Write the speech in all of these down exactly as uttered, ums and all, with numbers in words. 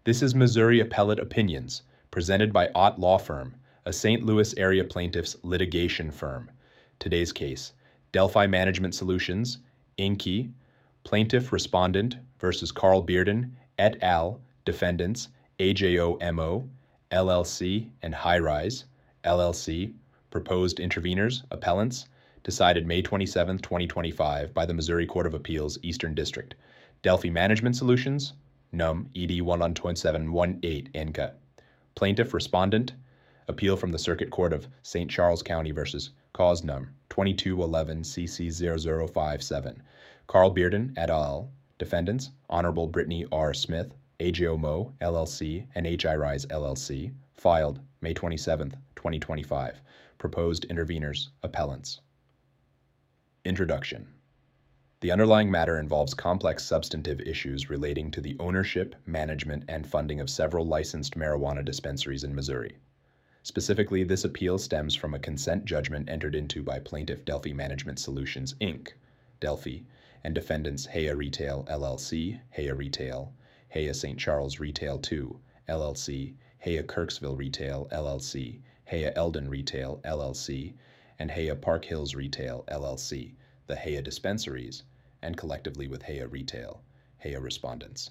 This is Missouri Appellate Opinions, presented by Ott Law Firm, a Saint Louis area plaintiffs litigation firm. Today's case, Delphi Management Solutions, Incorporated, Plaintiff Respondent versus Carl Bearden, et al., Defendants, A J O M O, L L C, and Highrise, L L C, Proposed Intervenors, Appellants, decided May twenty-seventh, twenty twenty-five by the Missouri Court of Appeals, Eastern District. Delphi Management Solutions, Num, E D one one seven one eight, I N C A. Plaintiff Respondent, Appeal from the Circuit Court of Saint Charles County versus Cause Num, twenty-two eleven C C zero zero five seven. Carl Bearden, et al., Defendants, Honorable Brittany R. Smith, A J O M O, L L C, and H I Rise, L L C, filed May twenty-seventh, twenty twenty-five. Proposed Intervenors, Appellants. Introduction. The underlying matter involves complex substantive issues relating to the ownership, management, and funding of several licensed marijuana dispensaries in Missouri. Specifically, this appeal stems from a consent judgment entered into by Plaintiff Delphi Management Solutions, Incorporated, Delphi, and defendants Heya Retail, L L C, Heya Retail, Heya Saint Charles Retail two, L L C, Heya Kirksville Retail, L L C, Heya Eldon Retail, L L C, and Heya Park Hills Retail, L L C, the Heya dispensaries, and collectively with Heya Retail, Heya Respondents.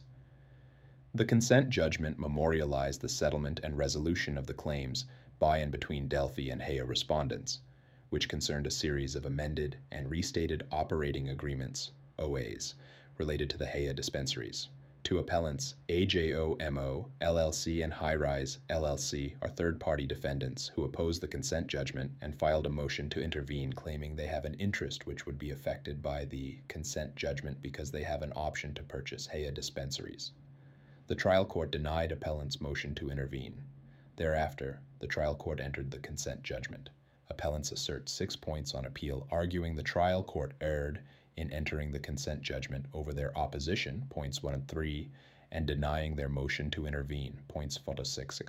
The consent judgment memorialized the settlement and resolution of the claims by and between Delphi and Heya Respondents, which concerned a series of amended and restated operating agreements, O As, related to the Heya dispensaries. Two appellants, A J O M O, L L C, and Highrise, L L C, are third-party defendants who opposed the consent judgment and filed a motion to intervene, claiming they have an interest which would be affected by the consent judgment because they have an option to purchase Heya dispensaries. The trial court denied appellants' motion to intervene. Thereafter, the trial court entered the consent judgment. Appellants assert six points on appeal, arguing the trial court erred in entering the consent judgment over their opposition, points one and three, and denying their motion to intervene, points four to six.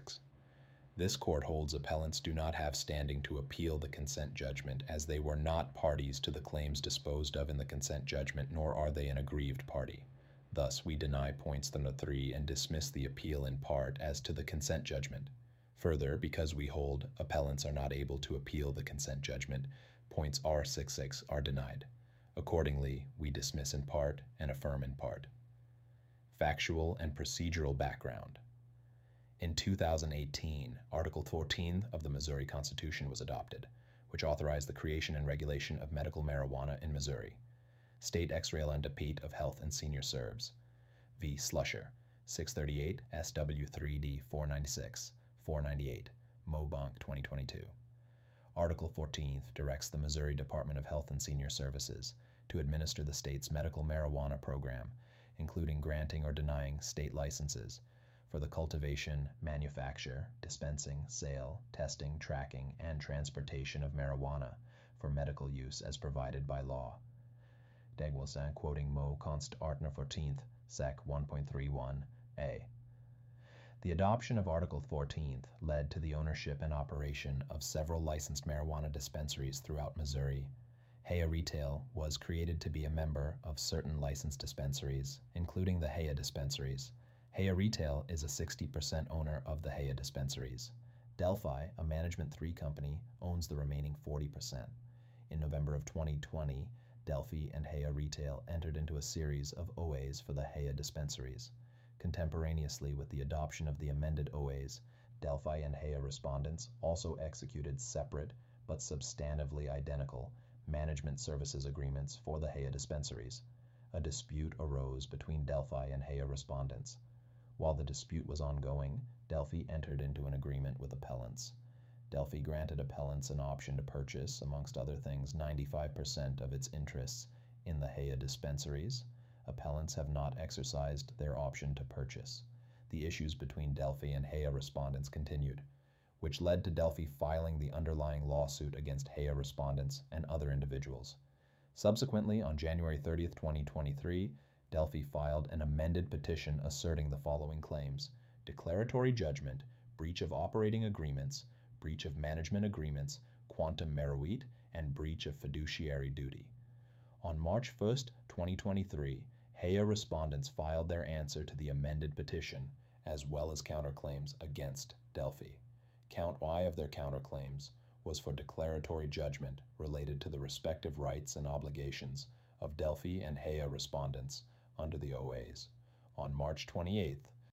This court holds appellants do not have standing to appeal the consent judgment, as they were not parties to the claims disposed of in the consent judgment, nor are they an aggrieved party. Thus, we deny points one to three and dismiss the appeal in part as to the consent judgment. Further, because we hold appellants are not able to appeal the consent judgment, points R sixty-six are denied. Accordingly, we dismiss in part and affirm in part. Factual and procedural background. In two thousand eighteen, Article fourteen of the Missouri Constitution was adopted, which authorized the creation and regulation of medical marijuana in Missouri. State Ex Rel and Depete of Health and Senior Serves. V. Slusher, six thirty-eight S W three D four ninety-six, four ninety-eight, Mobank twenty twenty-two. Article fourteen directs the Missouri Department of Health and Senior Services to administer the state's medical marijuana program, including granting or denying state licenses for the cultivation, manufacture, dispensing, sale, testing, tracking, and transportation of marijuana for medical use as provided by law. Degwalsan quoting Mo Const Artner fourteenth, Sec one point three one A. The adoption of Article fourteen led to the ownership and operation of several licensed marijuana dispensaries throughout Missouri. Heya Retail was created to be a member of certain licensed dispensaries, including the Heya dispensaries. Heya Retail is a sixty percent owner of the Heya dispensaries. Delphi, a Management three company, owns the remaining forty percent. In November of twenty twenty, Delphi and Heya Retail entered into a series of O As for the Heya dispensaries. Contemporaneously with the adoption of the amended O As, Delphi and Heya Respondents also executed separate but substantively identical management services agreements for the Heya dispensaries. A dispute arose between Delphi and Heya Respondents. While the dispute was ongoing, Delphi entered into an agreement with appellants. Delphi granted appellants an option to purchase, amongst other things, ninety-five percent of its interests in the Heya dispensaries. Appellants have not exercised their option to purchase. The issues between Delphi and Heya Respondents continued, which led to Delphi filing the underlying lawsuit against Heya Respondents and other individuals. Subsequently, on January thirtieth, twenty twenty-three, Delphi filed an amended petition asserting the following claims: declaratory judgment, breach of operating agreements, breach of management agreements, quantum meruit, and breach of fiduciary duty. On March first, twenty twenty-three, Heya Respondents filed their answer to the amended petition, as well as counterclaims against Delphi. Count Y of their counterclaims was for declaratory judgment related to the respective rights and obligations of Delphi and H E A respondents under the O As. On March twenty-eighth,